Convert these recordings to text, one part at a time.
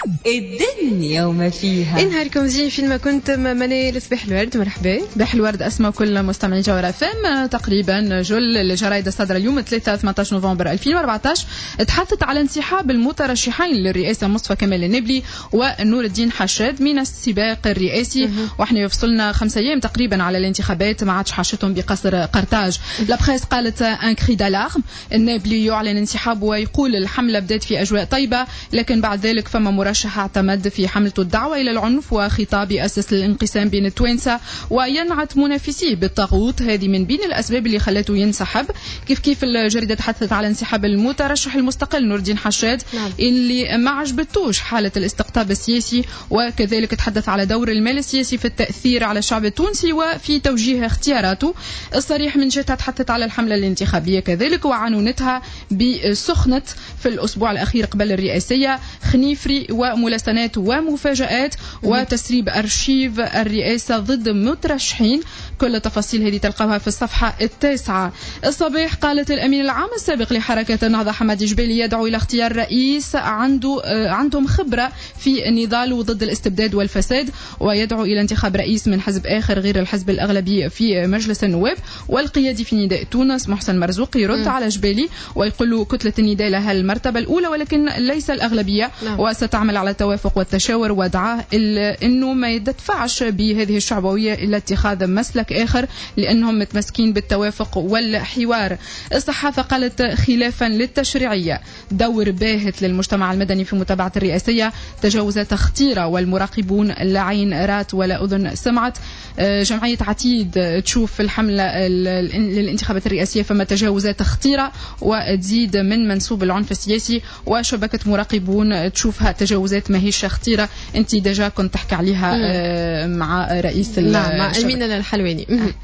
الدنيا وما فيها. نهاركم زين فين ما كنتم. منال صباح الورد، مرحبا. صباح الورد أسماء كل مستمعي جوهرة FM. تقريبا جل الجرايد الصادرة اليوم 18 نوفمبر 2014 تحدثت على انسحاب المترشحين للرئاسة مصطفى كمال النبلي ونور الدين حشاد من السباق الرئاسي. واحنا يفصلنا 5 أيام تقريبا على الانتخابات، ما عادش حاشتهم بقصر قرطاج. لابخيس قالت ان كري دالارم، النبلي يعلن انسحابه ويقول الحملة بدأت في أجواء طيبة، لكن بعد ذلك فما مرشح اعتمد في حملته الدعوة إلى العنف وخطاب يأسس للانقسام بين التوانسة وينعت منافسيه بالطاغوت. هذه من بين الأسباب اللي خلته ينسحب. كيف الجريدة تحدثت على انسحاب المترشح المستقل نور الدين حشاد اللي ما عجبتوش حالة الاستقطاب السياسي، وكذلك تحدث على دور المال السياسي في التأثير على الشعب التونسي وفي توجيه اختياراته. الصريح من جهتها تحدثت على الحملة الانتخابية كذلك وعنونتها بسخنة في الأسبوع الأخير قبل الرئاسية، خنيفري وملاسنات ومفاجآت وتسريب أرشيف الرئاسة ضد مترشحين. كل التفاصيل هذه تلقاها في الصفحة 9. الصباح قالت الأمين العام السابق لحركة النهضة حمادي جبيلي يدعو إلى اختيار رئيس عندهم خبرة في النضال ضد الاستبداد والفساد، ويدعو إلى انتخاب رئيس من حزب آخر غير الحزب الأغلبي في مجلس النواب. والقيادي في نداء تونس محسن مرزوق يرد على جبيلي ويقول له كتلة النداء لها المرتبة الأولى ولكن ليس الأغلبية، وستعمل على التوافق والتشاور، ودعاه إنه ما يدفعش بهذه الشعبوية إلى اتخاذ مسلك آخر لأنهم متمسكين بالتوافق والحوار. الصحافة قالت خلافا للتشريعية، دور باهت للمجتمع المدني في متابعة الرئاسية، تجاوزات خطيرة والمراقبون لا عين رات ولا أذن سمعت. جمعية عتيد تشوف في الحملة للانتخابات الرئاسية فما تجاوزات خطيرة وتزيد من منسوب العنف السياسي، وشبكة مراقبون تشوفها تجاوزات ماهيش خطيرة. انت ديجا كنت تحكي عليها مع رئيس مع أمينة الحلواني.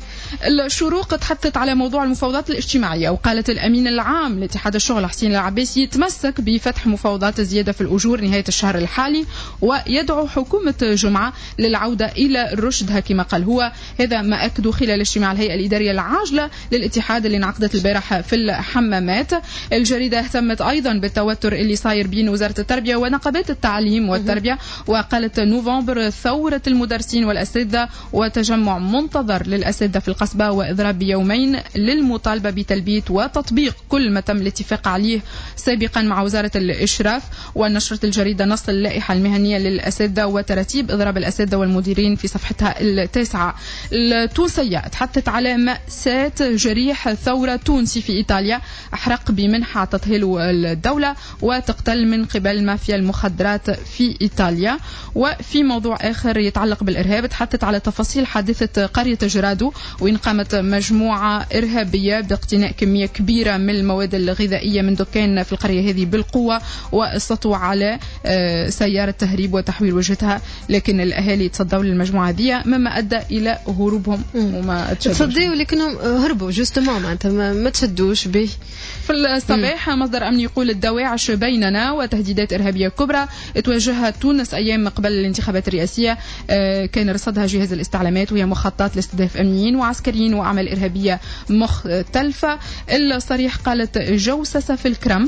الشروق تحدثت على موضوع المفاوضات الاجتماعية وقالت الأمين العام لاتحاد الشغل حسين العباسي يتمسك بفتح مفاوضات الزيادة في الأجور نهاية الشهر الحالي، ويدعو حكومة جمعة للعودة إلى رشدها كما قال هو. هذا ما أكدوا خلال اجتماع الهيئة الإدارية العاجلة للاتحاد اللي انعقدت البارحة في الحمامات. الجريدة اهتمت أيضا بالتوتر اللي صاير بين وزارة التربية ونقابات التعليم والتربية، وقالت نوفمبر ثورة المدرسين والأساتذة وتجمع منتظر للأساتذة في القصبة وإضراب بيومين للمطالبة بتلبية وتطبيق كل ما تم الاتفاق عليه سابقا مع وزارة الإشراف. ونشرت الجريدة نص اللائحة المهنية للأساتذة وترتيب إضراب الأساتذة والمديرين في صفحتها 9. التونسية تحدثت على مأساة جريح ثورة تونسي في إيطاليا، أحرق بمنحة عطتها له الدولة وتقتل من قبل مافيا المخدرات في إيطاليا. وفي موضوع آخر يتعلق بالإرهاب تحدثت على تفاصيل حادثة قرية جرادو وين قامت مجموعة إرهابية باقتناء كمية كبيرة من المواد الغذائية من دكان في القرية هذه بالقوة والسطو على سيارة تهريب وتحويل وجهتها، لكن الأهالي تصدوا للمجموعة هذه مما أدى إلى هروبهم وما تصدقوا لكنهم هربوا جوستومون معناتها ما تشدوش به. في الصباح مصدر أمني يقول الدواعش بيننا وتهديدات إرهابية كبرى توجهها تونس أيام قبل الانتخابات الرئاسية. كان رصدها جهاز الاستعلامات وهي مخططات لاستهداف أمنيين وعسكريين وأعمال إرهابية مختلفة. الصريح قالت جوسسة في الكرم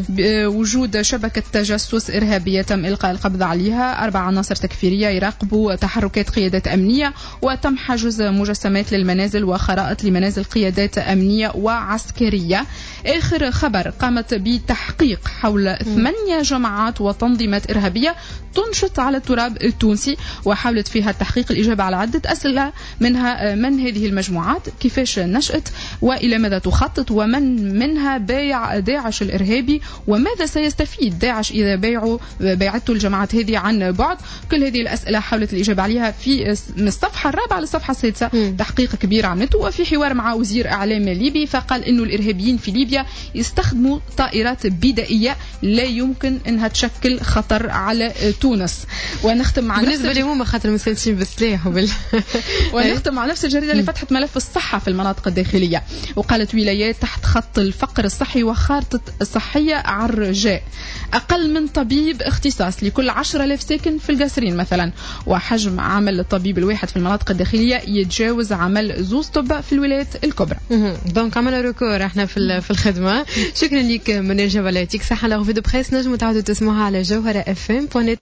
وجود شبكة تجسس إرهابية تم إلقاء القبض عليها، 4 عناصر تكفيرية يراقبوا تحركات قيادات أمنية، وتم حجز مجسمات للمنازل وخرائط لمنازل قيادات أمنية وعسكرية. آخر خبر قامت بتحقيق حول 8 جماعات وتنظيمات إرهابية تنشط على التراب التونسي، وحاولت فيها التحقيق الإجابة على عدة أسئلة منها من هذه المجموعات، كيفاش نشأت وإلى ماذا تخطط، ومن منها بايع داعش الإرهابي، وماذا سيستفيد داعش إذا بايعته الجماعات هذه عن بعد. كل هذه الأسئلة حاولت الإجابة عليها في من الصفحة 4 للصفحة 6. تحقيق كبير عملته وفي حوار مع وزير إعلام ليبي فقال إنه الإرهابيين في ليبيا يستخدموا طائرات بدائية لا يمكن أنها تشكل خطر على تونس. ونختم مع بالنسبة لهم خاطر مسلسين بالسلاح ونختم مع نفس الجريدة اللي فتحت ملف الصحة في المناطق الداخلية وقالت ولايات تحت خط الفقر الصحي وخارطة صحية عرجاء، أقل من طبيب اختصاص لكل 10,000 ساكن في القصرين مثلا، وحجم عمل الطبيب الواحد في المناطق الداخلية يتجاوز عمل زوز طب في الولايات الكبرى. دونك عملنا ريكور احنا في الخدمة. شكرا لك من جبلاتك صحة. لو فيديو بخيس نجموا تعودوا تسمعها على جوهرة FM.